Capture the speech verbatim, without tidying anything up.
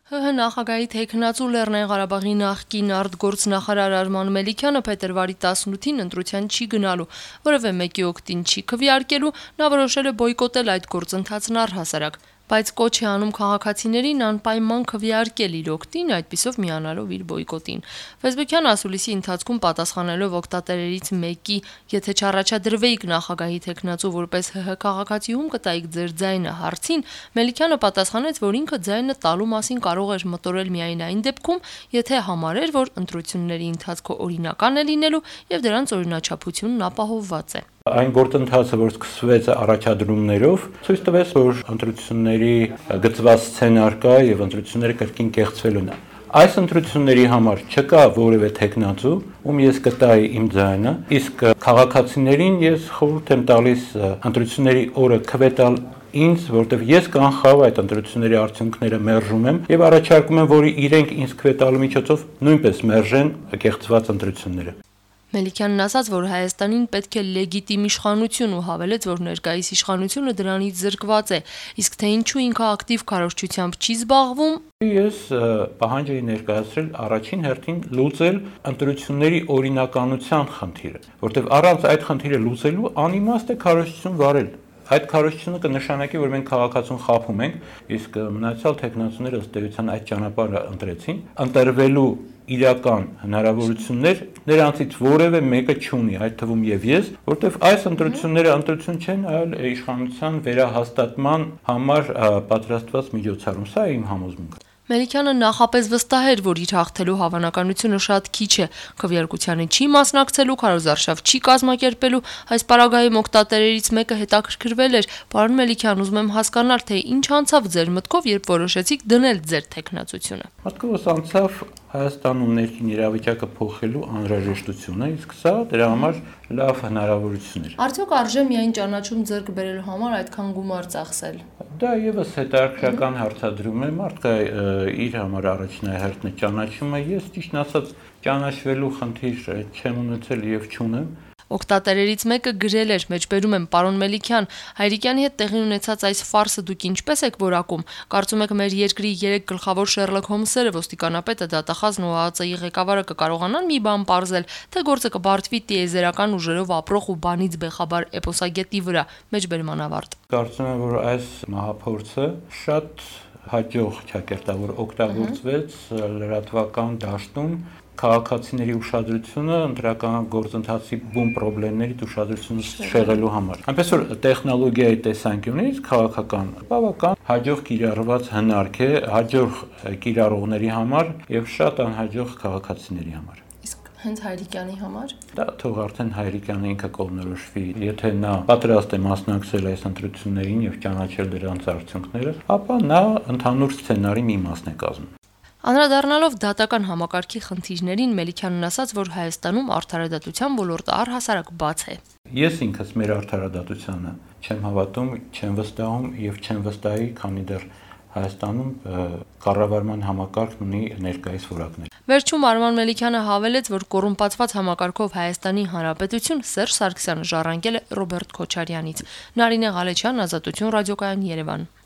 ՀՀ նախագահի թեկնածու Լեռնային Ղարաբաղի նախկին արտգործնախարար Արման Մելիքյանը փետրվարի տասնութին ընտրության չի գնալու, որևէ մեկի օգտին չի քվեարկելու, նա որոշել է բոյկոտել այդ գործընթացն առհասարակ, բայց կոչ է անում քաղաքացիներին անպայման քվեարկել իր օգտին, այդպիսով միանալով իր բոյկոտին։ Facebook-յան ասուլիսի ընթացքում պատասխանելով օգտատերերից մեկի, եթե չառաջադրվեիք նախագահի թեկնածու որպես ՀՀ քաղաքացի, ում կտայիք ձեր ձայնը հարցին, Մելիքյանը պատասխանեց, որ ինքը ձայնը տալու մասին կարող էր մտորել միայն այն դեպքում, եթե համարեր, որ ընտրությունների ընթացքը օրինական է լինելու եւ դրանց օրինաչափությունն ապահովված է։ Այն գործընթացը, որ սկսվեց առաջադրումներով, ցույց տվեց, որ ընտրությունների գծված սցենար կա եւ ընտրությունները կրկին կեղծվելու են։ Այս ընտրությունների համար չկա որևէ թեկնածու, ում ես կտայի իմ ձայնը, իսկ քաղաքացիներին ես խորհուրդ եմ տալիս ընտրությունների օրը քվետալ ինձ, որտեղ ես կանխավ այդ ընտրությունների արդյունքները մերժում եմ եւ առաջարկում եմ, որ իրենք ինձ քվետալու միջոցով նույնպես մերժեն կեղծված ընտրությունները։ Մելիքյանն ասաց, որ Հայաստանին պետք է լեգիտիմ իշխանություն ու հավելեց, որ ներկայիս իշխանությունը դրանից զրկված է, իսկ թե ինչու ինքը ակտիվ քարոզչությամբ չի զբաղվում։ Ես պահանջ էի ներկայացրել առաջին հերթին լուծել ընտրությունների օրինականության խնդիրը, որտեղ առանց այդ խնդիրը լուծելու անիմաստ է քարոզչություն վարել։ Այդ քարոզչությունը կնշանակի, որ մենք քաղաքացուն խաբում ենք, իսկ մնացյալ թեկնածուները ըստ էության այդ ճանապարհը ընտրեցին, ընտրվելու իրական հնարավորություններ նրանցից որևէ մեկը չունի, այդ թվում եւ ես, որտեվ այս ընտրությունները ընտրություն չեն, այլ իշխանության վերահաստատման համար պատրաստված միջոցառում, սա է իմ համոզմունքը։ Մելիքյանը նախապես վստահ էր, որ իր հաղթելու հավանականությունը շատ քիչ է, քվեարկությանը չի մասնակցելու, քարոզարշավ չի կազմակերպելու, այս պարագայում օգտատերերից մեկը հետաքրքրվել էր, պարոն Մելիքյան, ուզում եմ հասկանալ, թե ինչ անցավ ձեր մտքով, երբ որոշեցիք դնել ձեր թեկնածությունը։ Մտքովս անցավ Հայաստանում ներքին իրավիճակը փոխելու անհրաժեշտությունը, իսկ սա դրա համար լավ հնարավորություն էր։ Արդյոք արժե միայն ճանաչում ձեռք բերելու համար այդքան գումար ծախսել։ Դա եւս հետաքրքրական հարցադրում է, մարդը իր համար առաջնահերթն է ճանաչումը, ես ճիշտն ասած ճանաչվելու խնդիր չեմ ունեցել եւ չունեմ։ Օգտատերերից մեկը գրել էր, մեջբերում եմ, պարոն Մելիքյան, Հայրիկյանի հետ տեղի ունեցած այս ֆարսը դուք ինչպես եք որակում։ Կարծում եք մեր երկրի երեք գլխավոր Շերլոկ Հոլմսերը, ոստիկանապետը, դատախազն ու ԱԱԾ-ի ղեկավարը կկարողանան մի բան պարզել, թե գործը կբարդվի տիեզերական ուժերով ապրող ու բանից բեխաբար էպոսագետի վրա։ Մեջբերման ավարտ։ Կարծում եմ, որ այս մահափորձը շատ հաջող ճակերտավոր օգտագործվեց լրատվական դաշտում քաղաքացիների ուշադրությունը ընտրական գործընթացի բուն խնդիրներից ուշադրությունը շեղելու համար։ Այնպես որ տեխնոլոգիայի տեսանկյունից քաղաքական բավական հաջող կիրառված հնարք է հաջող կիրառողների համար եւ շատ անհաջող քաղաքացիների համար։ Իսկ հենց Հայրիկյանի համար։ Դա թող արդեն Հայրիկյանը ինքը կողմնորոշվի, եթե նա պատրաստ է մասնակցել այս ընտրություններին եւ ճանաչել դրանց արդյունքները, ապա նա ընդհանուր սցենարի մի մասն է կազմում։ Անդրադառնալով դատական համակարգի խնդիրներին Մելիքյանն ասաց, որ Հայաստանում արդարադատության ոլորտը առհասարակ բաց է։ Ես ինքս մեր արդարադատությանը չեմ հավատում, չեմ վստահում եւ չեմ վստահի, քանի դեռ Հայաստանում կառավարման համակարգն ունի ներկայիս որակներ։ Վերջում Արման Մելիքյանը հավելեց, որ կոռումպացված համակարգով Հայաստանի Հանրապետություն Սերժ Սարգսյանը ժառանգել է Ռոբերտ Քոչարյանից։ Նարինե Ղալեչյան, Ազատություն ռադիոկայան, Երևան։